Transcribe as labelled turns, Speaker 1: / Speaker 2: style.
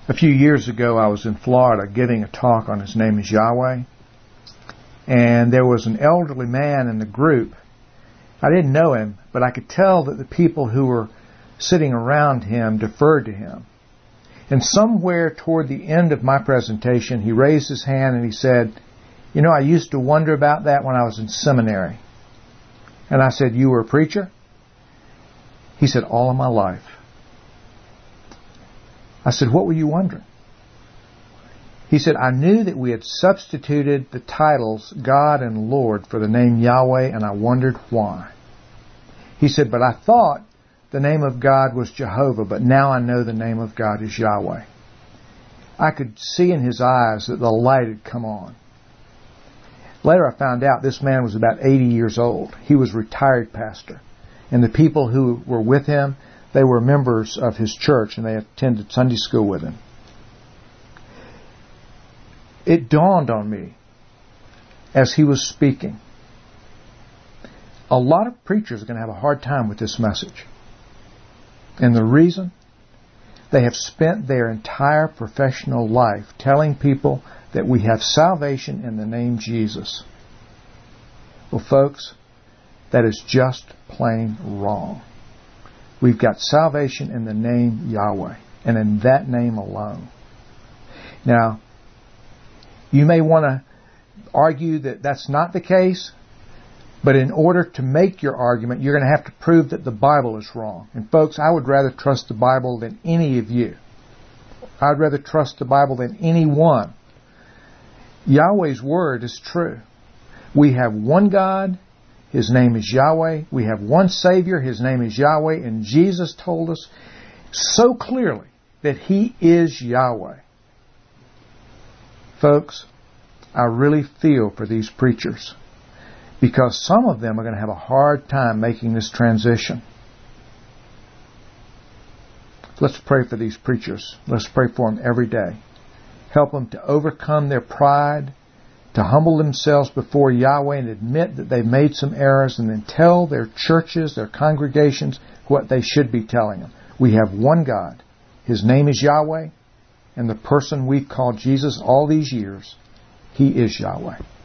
Speaker 1: A few years ago, I was in Florida giving a talk on His Name is Yahweh. And there was an elderly man in the group. I didn't know him, but I could tell that the people who were sitting around him deferred to him. And somewhere toward the end of my presentation, he raised his hand and he said, "You know, I used to wonder about that when I was in seminary." And I said, "You were a preacher?" He said, "All of my life." I said, "What were you wondering?" He said, "I knew that we had substituted the titles God and Lord for the name Yahweh, and I wondered why." He said, "But I thought the name of God was Jehovah, but now I know the name of God is Yahweh." I could see in his eyes that the light had come on. Later I found out this man was about 80 years old. He was a retired pastor. And the people who were with him, they were members of his church, and they attended Sunday school with him. It dawned on me as he was speaking. A lot of preachers are going to have a hard time with this message. And the reason? They have spent their entire professional life telling people that we have salvation in the name Jesus. Well, folks, that is just plain wrong. We've got salvation in the name Yahweh, and in that name alone. Now, you may want to argue that that's not the case, but in order to make your argument, you're going to have to prove that the Bible is wrong. And folks, I would rather trust the Bible than any of you. I'd rather trust the Bible than anyone. Yahweh's Word is true. We have one God. His name is Yahweh. We have one Savior. His name is Yahweh. And Jesus told us so clearly that He is Yahweh. Folks, I really feel for these preachers, because some of them are going to have a hard time making this transition. Let's pray for these preachers. Let's pray for them every day. Help them to overcome their pride, to humble themselves before Yahweh and admit that they've made some errors, and then tell their churches, their congregations, what they should be telling them. We have one God. His name is Yahweh, and the person we've called Jesus all these years, He is Yahweh.